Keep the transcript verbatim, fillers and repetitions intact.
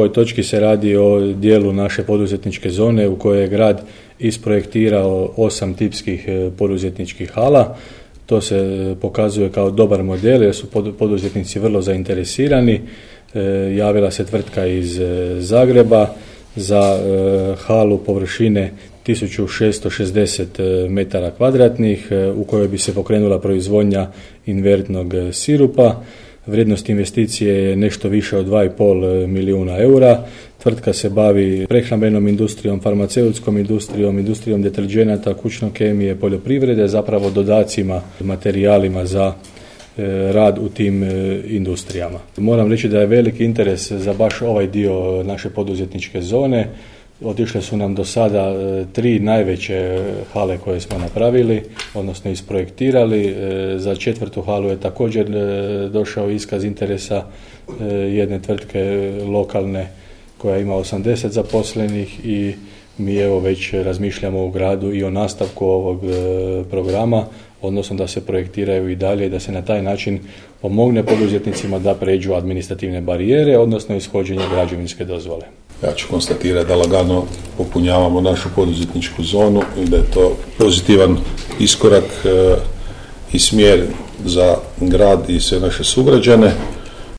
ovoj točki se radi o dijelu naše poduzetničke zone u kojoj je grad isprojektirao osam tipskih poduzetničkih hala. To se pokazuje kao dobar model jer su poduzetnici vrlo zainteresirani. Javila se tvrtka iz Zagreba za halu površine tisuću šesto šezdeset metara kvadratnih u kojoj bi se pokrenula proizvodnja invertnog sirupa. Vrijednost investicije je nešto više od dva i pol milijuna eura. Tvrtka se bavi prehrambenom industrijom, farmaceutskom industrijom, industrijom deterdženata, kućne kemije, poljoprivrede, zapravo dodacima, materijalima za rad u tim industrijama. Moram reći da je veliki interes za baš ovaj dio naše poduzetničke zone. Otišle su nam do sada tri najveće hale koje smo napravili, odnosno isprojektirali. Za četvrtu halu je također došao iskaz interesa jedne tvrtke lokalne koja ima osamdeset zaposlenih i mi evo već razmišljamo u gradu i o nastavku ovog programa, odnosno da se projektiraju i dalje i da se na taj način pomogne poduzetnicima da pređu administrativne barijere, odnosno ishođenje građevinske dozvole. Ja ću konstatirati da lagano popunjavamo našu poduzetničku zonu i da je to pozitivan iskorak e, i smjer za grad i sve naše sugrađane.